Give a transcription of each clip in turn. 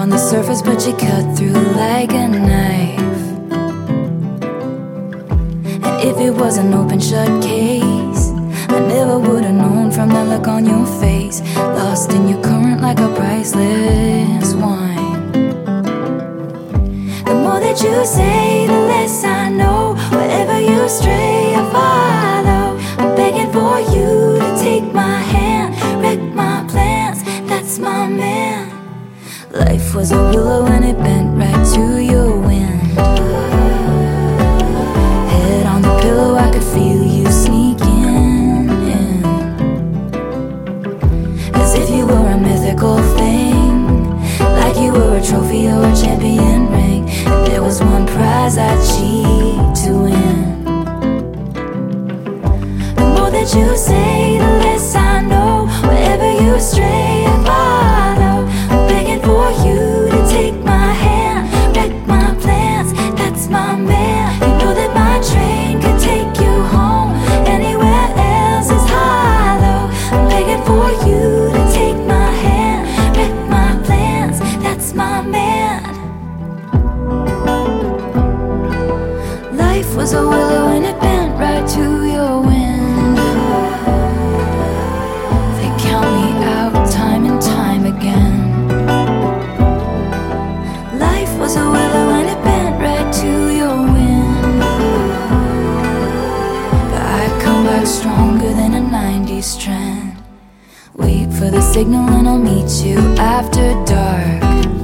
on the surface, but she cut through like a knife. And if it was an open shut case, I never would've known from the look on your face. Lost in your current like a priceless wine. The more that you say, the less I know. Wherever you stray, I follow. I'm begging for you to take my hand, wreck my plans, that's my man. Life was a willow and it bent right to your wind. Head on the pillow, I could feel you sneaking in, as if you were a mythical thing, like you were a trophy or a champion ring. And there was one prize I'd cheat to win. The more that you say, the less I know. Wherever you stray, I follow. I'm begging for you to take my hand, wreck my plans, that's my man. You know that my train could take you home, anywhere else is hollow. I'm begging for you to take my hand, wreck my plans, that's my man. Life was a willow and it bent right to your wind. They count me out time and time again. Life was a willow and it bent right to your wind. But I come back stronger than a 90s trend. Wait for the signal and I'll meet you after dark.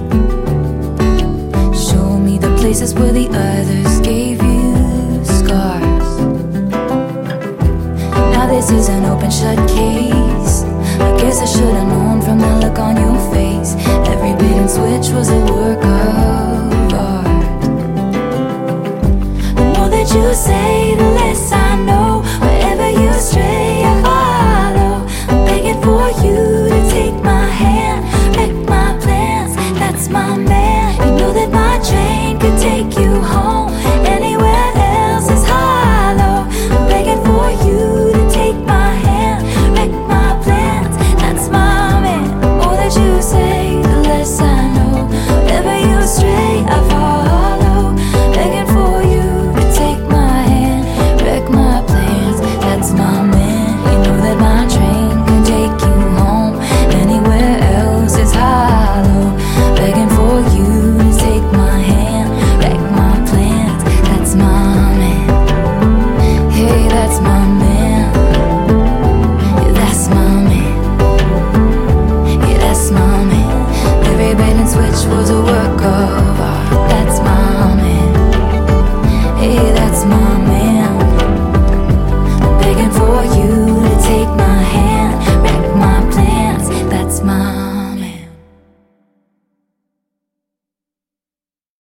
Show me the places where the others gave you scars. Now this is an open shut case. I guess I should've known from the look on your face. Every bait and switch was a work of art. The more that you say, the less I know. Wherever you stray, I follow. I'm begging for you to take my hand, wreck my plans, that's my man. You know that my train could take you home, anywhere else is hollow. I'm begging for you to take my hand, wreck my plans, that's my man. The more that you say, the less I know. Wherever you stray, I follow. Begging for you to take my hand, wreck my plans, that's my man. You know that my train can take you home, anywhere else is hollow. Begging for you to take my hand, wreck my plans, that's my man. Hey, that's my man. Yeah, that's my man. Yeah, that's my man. Every bait and switch was a work of art.